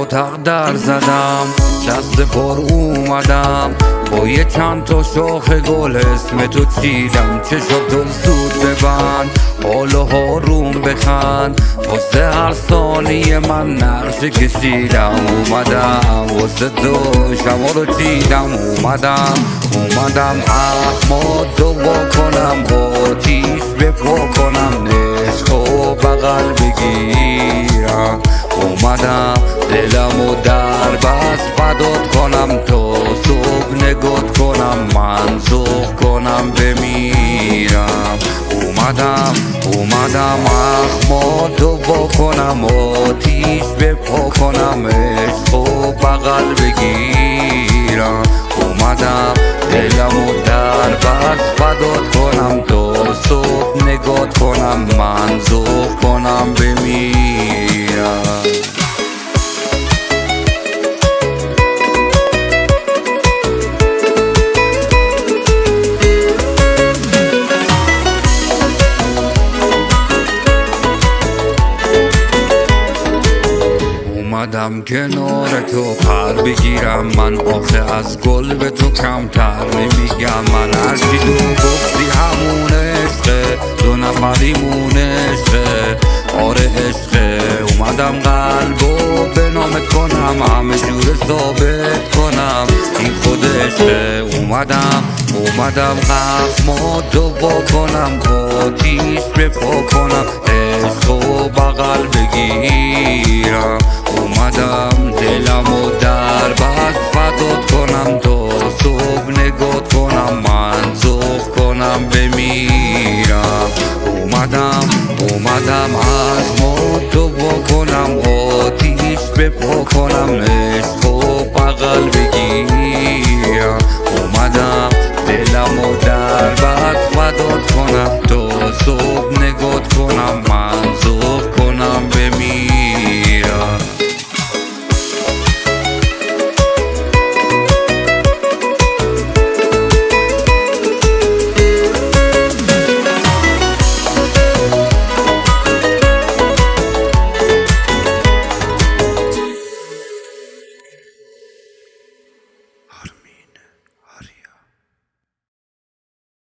اتاق در زدم، دست پر اومدم با یه چند تا شاخ گل اسم تو چیدم. چشاتو زود ببند، حال و حاروم بخند، واسه هر ثانیه من نقشه کشیدم. اومدم واسه تو شما رو چیدم، اومدم احمد وا کنم، آتیش بپا کنم، عشقو بغل بگیرم. اومدم دلمو در بس فدات کنم، تا صبح نگات کنم، من ذوق کنم بمیرم. اومدم احمد وا کنم، آتیش بپا کنم، عشقو بغل بگیرم. اومدم دلمو در بس فدات کنم، تا صبح نگات کنم، من ذوق کنم بمیرم. اومدم کنار تو پر بگیرم، من آخه از گل به تو کمتر نمیگم. من هرچی تو گفتی همون عشقه، دو نفریمون عشقه، آره عشقه. اومدم قلبو به نامت کنم، همه جور ثابت کنم این خود عشقه. اومدم احمدو وا کنم، آتیش بپا کنم، عشقو بغل بگیرم. اومدم دلمو در بس فدات کنم، تا صبح نگات کنم، من ذوق کنم بمیرم. اومدم احمدو وا کنم، آتیش بپا کنم، عشق